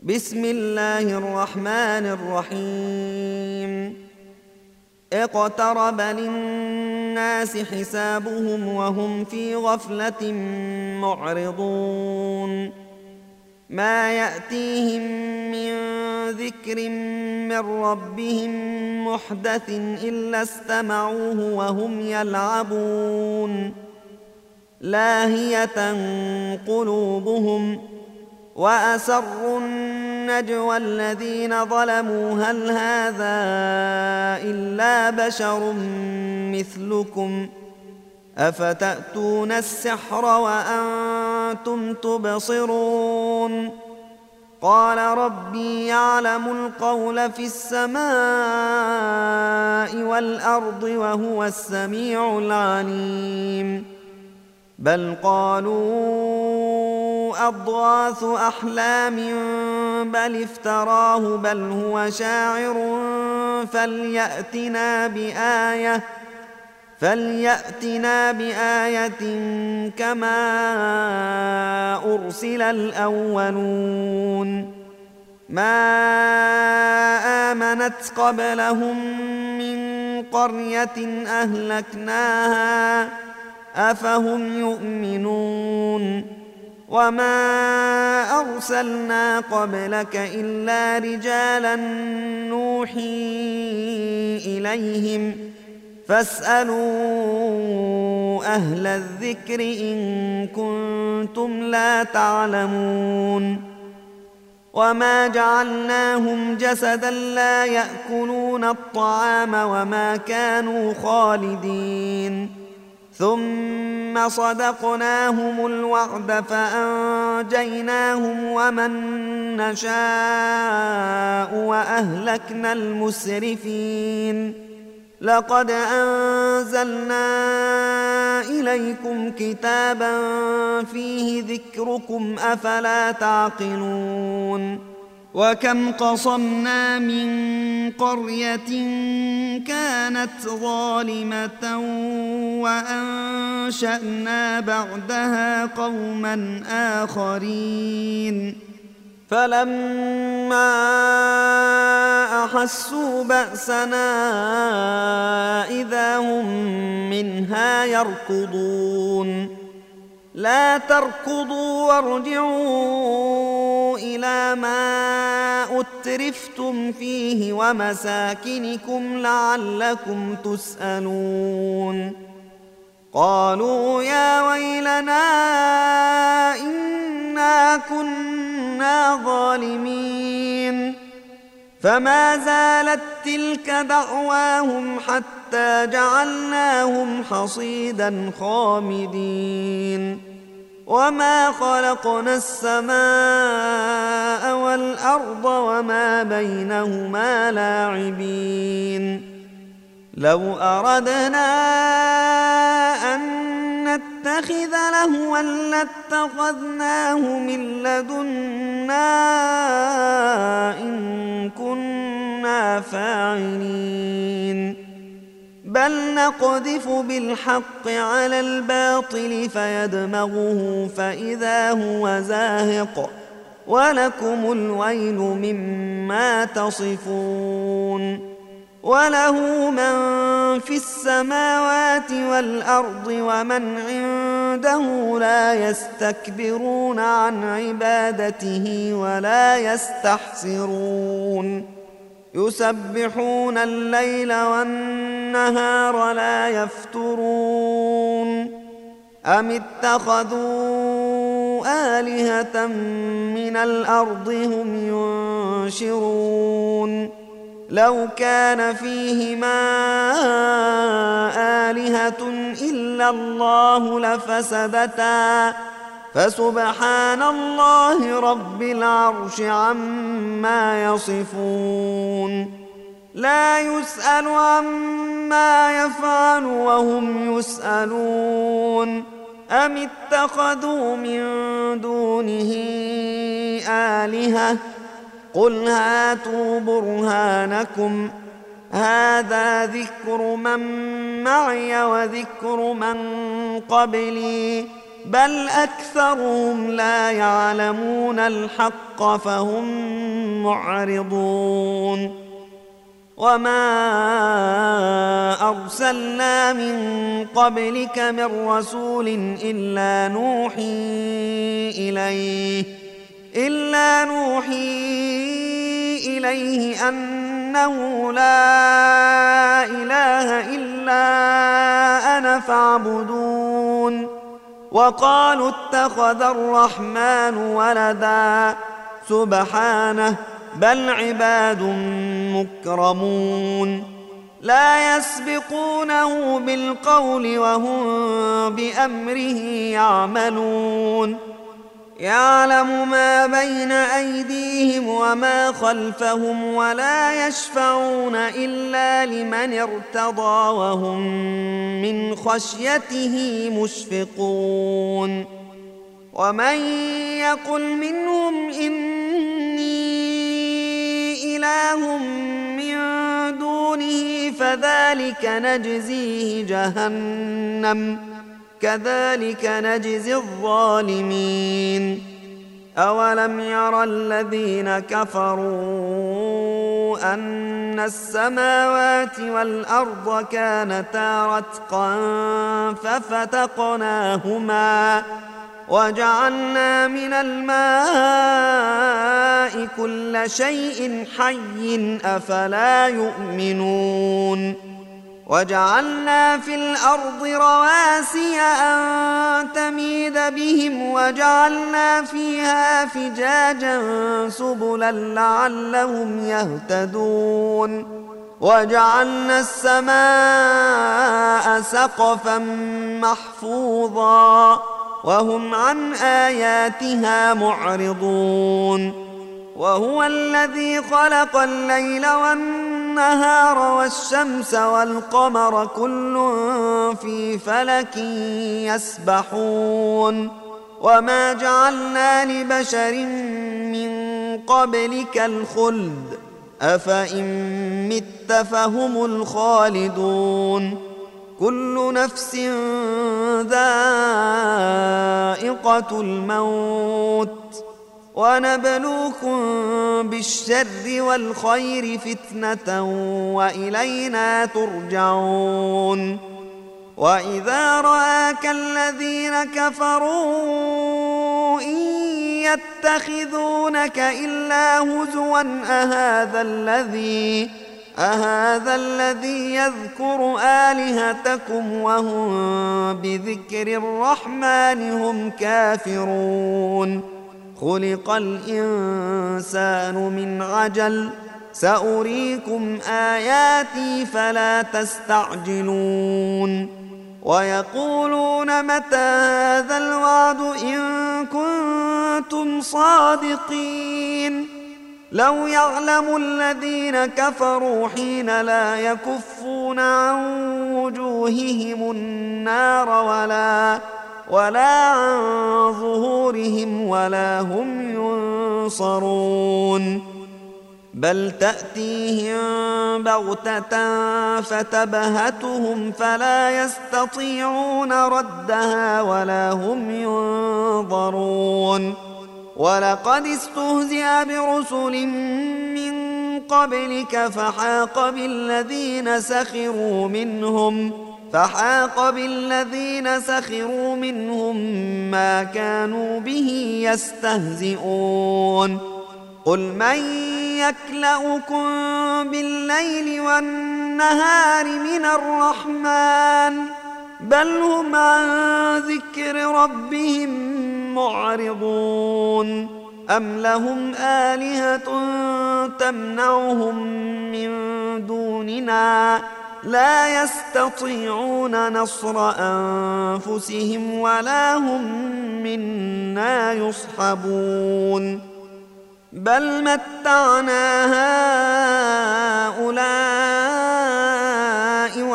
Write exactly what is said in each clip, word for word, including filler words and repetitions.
بسم الله الرحمن الرحيم اقترب للناس حسابهم وهم في غفلة معرضون ما يأتيهم من ذكر من ربهم محدث إلا استمعوه وهم يلعبون لاهية قلوبهم وأسروا النجوى الذين ظلموا هل هذا إلا بشر مثلكم أفتأتون السحر وأنتم تبصرون قال ربي يعلم القول في السماء والأرض وهو السميع العليم بل قالوا أضغاث أحلام بل افتراه بل هو شاعر فليأتنا بآية فليأتنا بآية كما أرسل الأولون ما آمنت قبلهم من قرية أهلكناها أفهم يؤمنون وما أرسلنا قبلك إلا رجالا نوحي إليهم فاسألوا أهل الذكر إن كنتم لا تعلمون وما جعلناهم جسدا لا يأكلون الطعام وما كانوا خالدين ثم صدقناهم الوعد فأنجيناهم ومن نشاء وأهلكنا المسرفين لقد أنزلنا إليكم كتابا فيه ذكركم أفلا تعقلون وكم قصمنا من قرية كانت ظالمة وأنشأنا بعدها قوما آخرين فلما أحسوا بأسنا إذا هم منها يركضون لا تركضوا وارجعوا إلى ما أترفتم فيه ومساكنكم لعلكم تسألون قالوا يا ويلنا إنا كنا ظالمين فما زالت تلك دعواهم حتى جعلناهم حصيدا خامدين وما خلقنا السماء والأرض وما بينهما لاعبين لو أردنا أن نتخذ لهوا لاتخذناه من لدنا إن كنا فاعلين بل نقذف بالحق على الباطل فيدمغه فإذا هو زاهق ولكم الويل مما تصفون وله من في السماوات والأرض ومن عنده لا يستكبرون عن عبادته ولا يستحسرون يسبحون الليل والنهار لا يفترون أم اتخذوا آلهة من الأرض هم ينشرون لو كان فيهما آلهة إلا الله لفسدتا فسبحان الله رب العرش عما يصفون لا يسأل عما يفعل وهم يسألون أم اتخذوا من دونه آلهة قل هاتوا برهانكم هذا ذكر من معي وذكر من قبلي بل أكثرهم لا يعلمون الحق فهم معرضون وما أرسلنا من قبلك من رسول إلا نوحي إليه إلا نوحي إليه أنه لا إله إلا أنا فاعبدون وقالوا اتخذ الرحمن ولدا سبحانه بل عباد مكرمون لا يسبقونه بالقول وهم بأمره يعملون يعلم ما بين أيديهم وما خلفهم ولا يشفعون إلا لمن ارتضى وهم من خشيته مشفقون ومن يقل منهم إني إله من دونه فذلك نجزيه جهنم كذلك نجزي الظالمين أولم يرى الذين كفروا أن السماوات والأرض كانتا رتقا ففتقناهما وجعلنا من الماء كل شيء حي أفلا يؤمنون وجعلنا في الأرض رواسي أن تميد بهم وجعلنا فيها فجاجا سبلا لعلهم يهتدون وجعلنا السماء سقفا محفوظا وهم عن آياتها معرضون وهو الذي خلق الليل والنهار والشمس والقمر كل في فلك يسبحون وما جعلنا لبشر من قبلك الخلد أفإن مت فهم الخالدون كل نفس ذائقة الموت ونبلوكم بالشر والخير فتنة وإلينا ترجعون وإذا رآك الذين كفروا إن يتخذونك إلا هزوا أهذا الذي أهذا الذي يذكر آلهتكم وهم بذكر الرحمن هم كافرون خلق الإنسان من عجل سأريكم آياتي فلا تستعجلون ويقولون متى هذا الوعد إن كنتم صادقين لو يعلم الذين كفروا حين لا يكفون عن وجوههم النار ولا ولا عن ظهورهم ولا هم ينصرون بل تأتيهم بغتة فتبهتهم فلا يستطيعون ردها ولا هم ينظرون ولقد استهزئ برسل من قبلك فحاق بالذين سخروا منهم فحاق بالذين سخروا منهم ما كانوا به يستهزئون قل من يكلؤكم بالليل والنهار من الرحمن بل هم عن ذكر ربهم معرضون أم لهم آلهة تمنعهم من دوننا لا يستطيعون نصر أنفسهم ولا هم منا يصحبون بل متعنا هؤلاء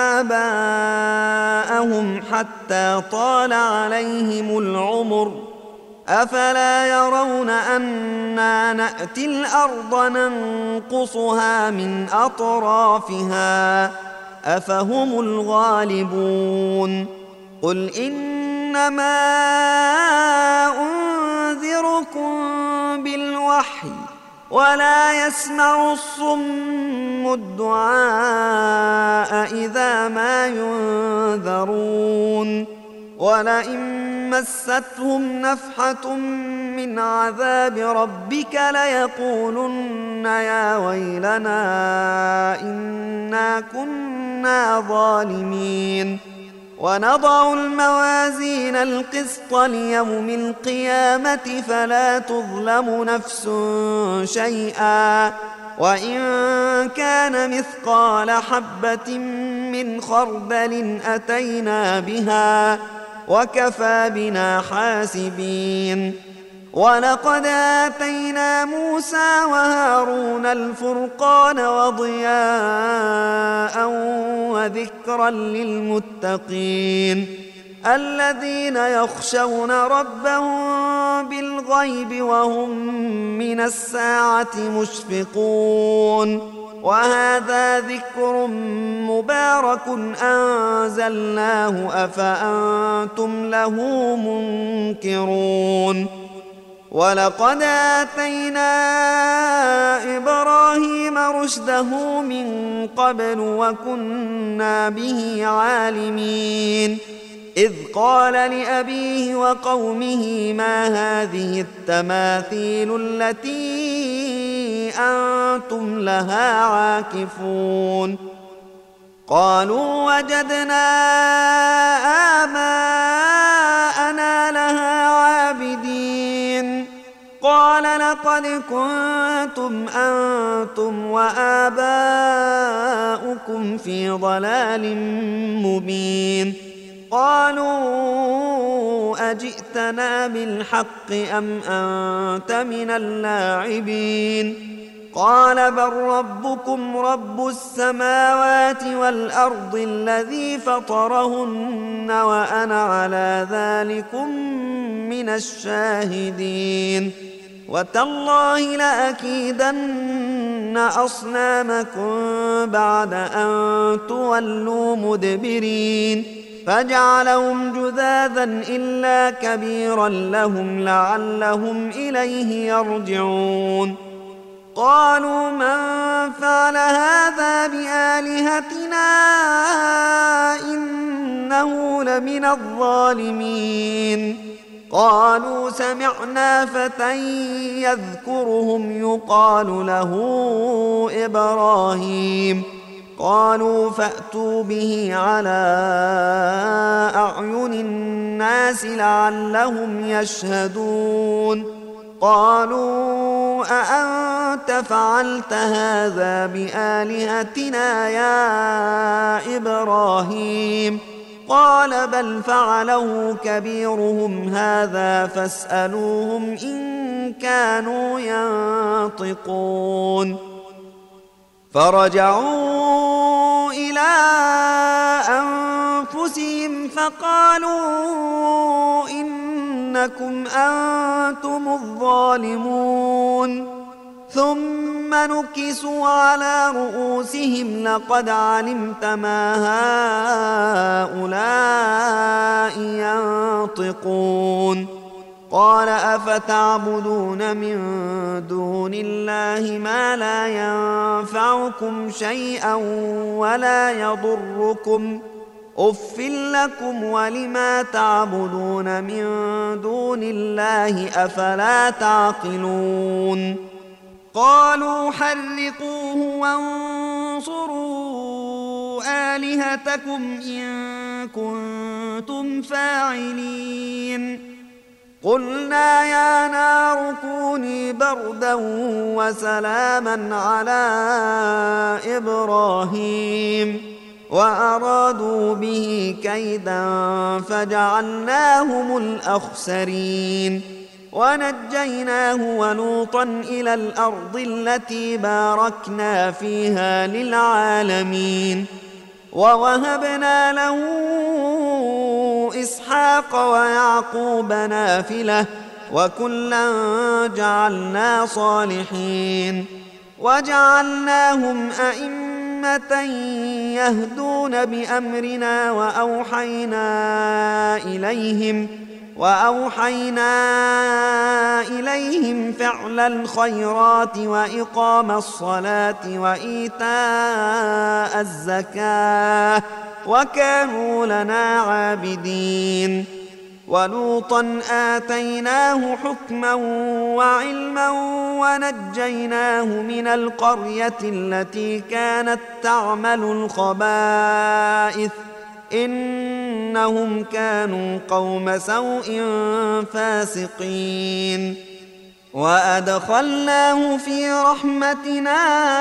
وآباءهم حتى طال عليهم العمر أفلا يرون أنا نأتي الأرض ننقصها من أطرافها أفهم الغالبون قل إن إنما أنذركم بالوحي ولا يسمع الصم الدعاء إذا ما ينذرون ولئن مستهم نفحة من عذاب ربك ليقولن يا ويلنا إنا كنا ظالمين ونضع الموازين القسط ليوم القيامة فلا تظلم نفس شيئا وإن كان مثقال حبة من خردل أتينا بها وكفى بنا حاسبين ولقد آتينا موسى وهارون الفرقان وضياء وذكرا للمتقين الذين يخشون ربهم بالغيب وهم من الساعة مشفقون وهذا ذكر مبارك أنزلناه أفأنتم له منكرون ولقد آتينا إبراهيم رشده من قبل وكنا به عالمين إذ قال لأبيه وقومه ما هذه التماثيل التي أنتم لها عاكفون قالوا وجدنا آباءنا لها عابدين قال لقد كنتم أنتم وآباؤكم في ضلال مبين قالوا أجئتنا بالحق أم أنت من اللاعبين قال بل ربكم رب السماوات والأرض الذي فطرهن وأنا على ذلكم من الشاهدين وتالله لأكيدن أصنامكم بعد أن تولوا مدبرين فجعلهم جذاذا إلا كبيرا لهم لعلهم إليه يرجعون قالوا من فعل هذا بآلهتنا إنه لمن الظالمين قالوا سمعنا فتى يذكرهم يقال له إبراهيم قالوا فأتوا به على أعين الناس لعلهم يشهدون قالوا أأنت فعلت هذا بآلهتنا يا إبراهيم قال بل فعله كبيرهم هذا فاسألوهم إن كانوا ينطقون فرجعوا إلى أنفسهم فقالوا إنكم أنتم الظالمون ثم نكسوا على رؤوسهم لقد علمت ما هؤلاء ينطقون قال أفتعبدون من دون الله ما لا ينفعكم شيئا ولا يضركم أف لكم ولما تعبدون من دون الله أفلا تعقلون قالوا حرقوه وانصروا آلهتكم إن كنتم فاعلين قلنا يا نار كوني بردا وسلاما على إبراهيم وأرادوا به كيدا فجعلناهم الأخسرين ونجيناه ولوطا إلى الأرض التي باركنا فيها للعالمين ووهبنا له إسحاق ويعقوب نافلة وكلا جعلنا صالحين وجعلناهم أئمة أمة يهدون بأمرنا وأوحينا إليهم وأوحينا إليهم فعل الخيرات وإقام الصلاة وإيتاء الزكاة وكانوا لنا عابدين. ولوطا آتيناه حكما وعلما ونجيناه من القرية التي كانت تعمل الخبائث إنهم كانوا قوم سوء فاسقين. وأدخلناه في رحمتنا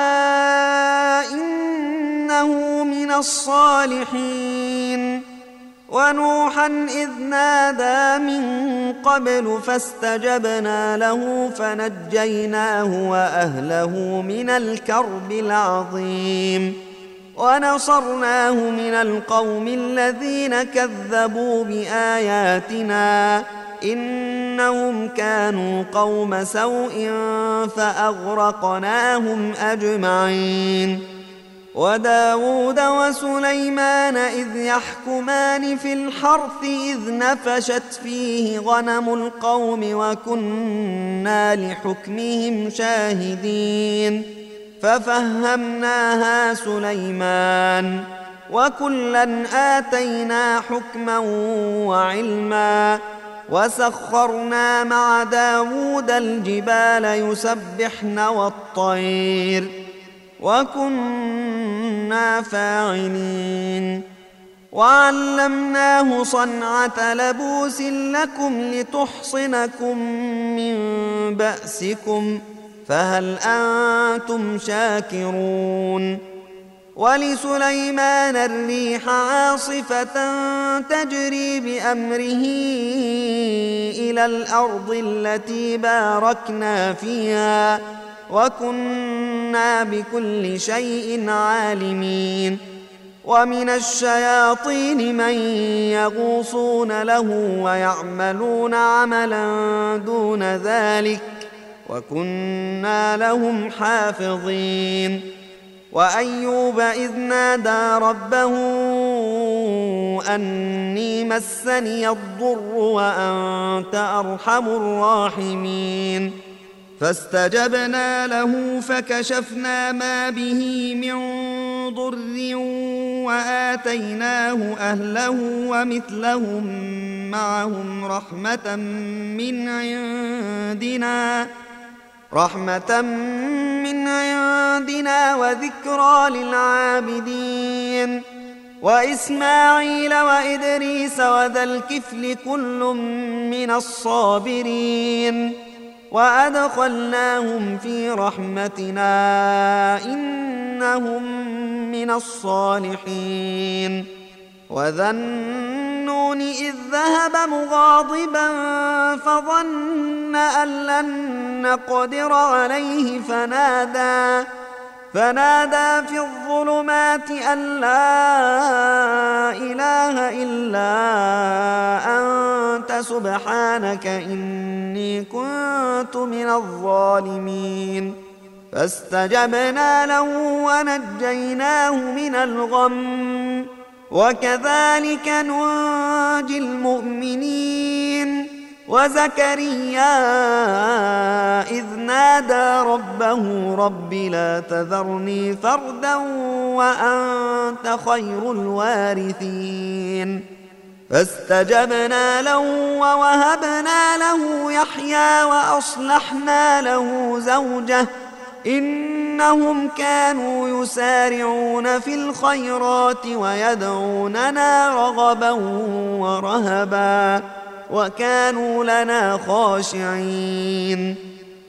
إنه من الصالحين. ونوحا إذ نادى من قبل فاستجبنا له فنجيناه وأهله من الكرب العظيم ونصرناه من القوم الذين كذبوا بآياتنا إنهم كانوا قوم سوء فأغرقناهم أجمعين. وداود وسليمان إذ يحكمان في الحرث إذ نفشت فيه غنم القوم وكنا لحكمهم شاهدين ففهمناها سليمان وكلا آتينا حكما وعلما وسخرنا مع داود الجبال يسبحن والطير وكنا فاعلين. وعلمناه صنعة لبوس لكم لتحصنكم من بأسكم فهل أنتم شاكرون. ولسليمان الريح عاصفة تجري بأمره إلى الأرض التي باركنا فيها وكنا بكل شيء عالمين. ومن الشياطين من يغوصون له ويعملون عملا دون ذلك وكنا لهم حافظين. وأيوب إذ نادى ربه أني مسني الضر وأنت أرحم الراحمين فاستجبنا له فكشفنا ما به من ضر وآتيناه أهله ومثلهم معهم رحمة من عندنا رحمة من عندنا وذكرى للعابدين. وإسماعيل وإدريس وذا الكفل كل من الصابرين وأدخلناهم في رحمتنا إنهم من الصالحين. وذا النون إذ ذهب مغاضبا فظن أن لن نقدر عليه فنادى فنادى في الظلمات أن لا إله إلا أنت سبحانك إني كنت من الظالمين فاستجبنا له ونجيناه من الغم وكذلك ننجي المؤمنين. وزكريا إذ نادى ربه رب لا تذرني فردا وأنت خير الوارثين فاستجبنا له ووهبنا له يحيى وأصلحنا له زوجه إنهم كانوا يسارعون في الخيرات ويدعوننا رغبا ورهبا وكانوا لنا خاشعين.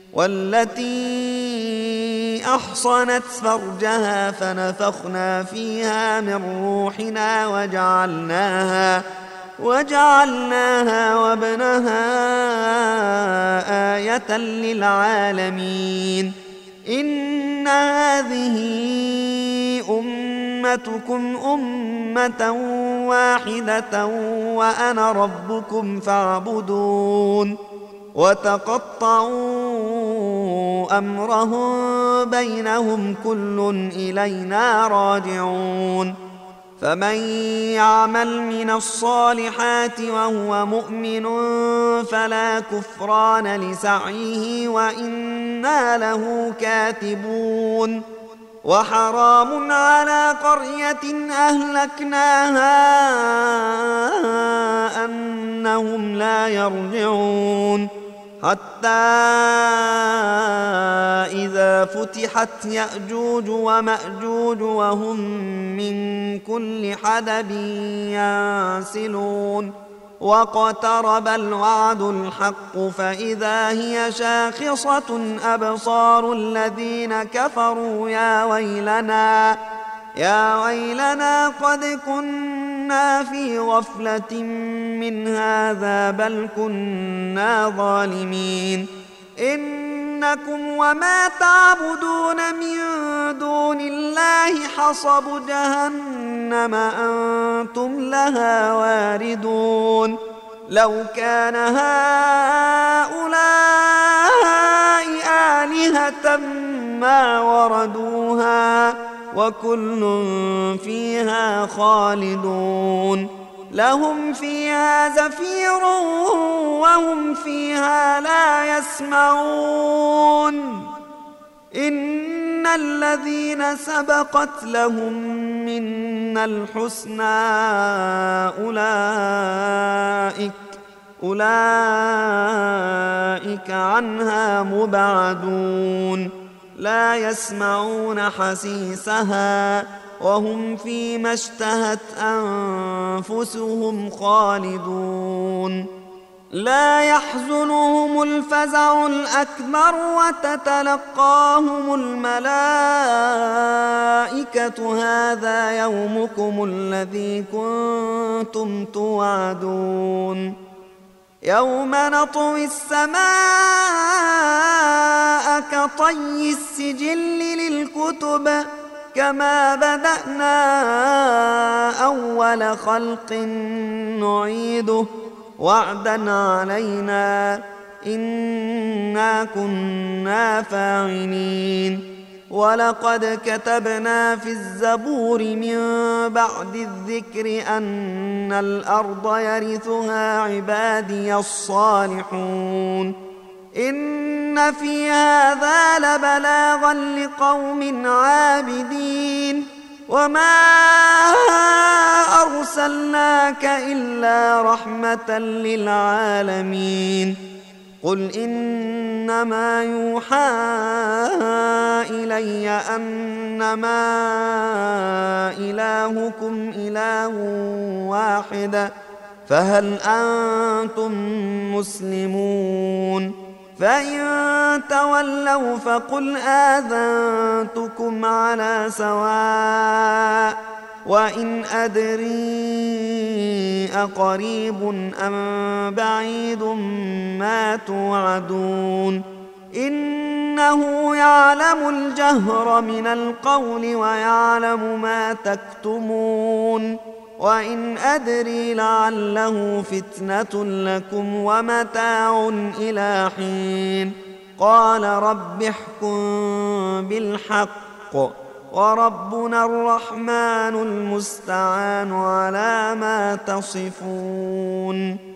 والتي أحصنت فرجها فنفخنا فيها من روحنا وجعلناها وجعلناها وابنها آية للعالمين. إن هذه أمتكم أمة واحدة وأنا ربكم فاعبدون. وتقطعوا أمرهم بينهم كل إلينا راجعون فمن يعمل من الصالحات وهو مؤمن فلا كفران لسعيه وإنا له كاتبون وحرام على قرية أهلكناها أنهم لا يرجعون حتى إذا فتحت يأجوج ومأجوج وهم من كل حدب ينسلون واقترب الوعد الحق فإذا هي شاخصة أبصار الذين كفروا يا ويلنا يا ويلنا قد كنا في غفلة من هذا بل كنا ظالمين إنكم وما تعبدون من دون الله حصب جهنم أنتم لها واردون لو كان هؤلاء آلهة ما وردوها وكل فيها خالدون لهم فيها زفير وهم فيها لا يسمعون إن الذين سبقت لهم منا الحسنى أولئك أولئك عنها مبعدون لا يسمعون حسيسها وهم فيما اشتهت أنفسهم خالدون لا يحزنهم الفزع الأكبر وتتلقاهم الملائكة هذا يومكم الذي كنتم توعدون يوم نطوي السماء كطي السجل للكتب كما بدأنا أول خلق نعيده وعدا علينا إنا كنا فاعلين ولقد كتبنا في الزبور من بعد الذكر أن الأرض يرثها عبادي الصالحون إن في هذا لبلاغا لقوم عابدين وما أرسلناك إلا رحمة للعالمين قل إنما يوحى إلي أنما إلهكم إله واحد فهل أنتم مسلمون فإن تولوا فقل آذنتكم على سواء وإن أدري أقريب أم بعيد ما توعدون إنه يعلم الجهر من القول ويعلم ما تكتمون وإن أدري لعله فتنة لكم ومتاع إلى حين قال رب احكم بالحق وربنا الرحمن المستعان على ما تصفون.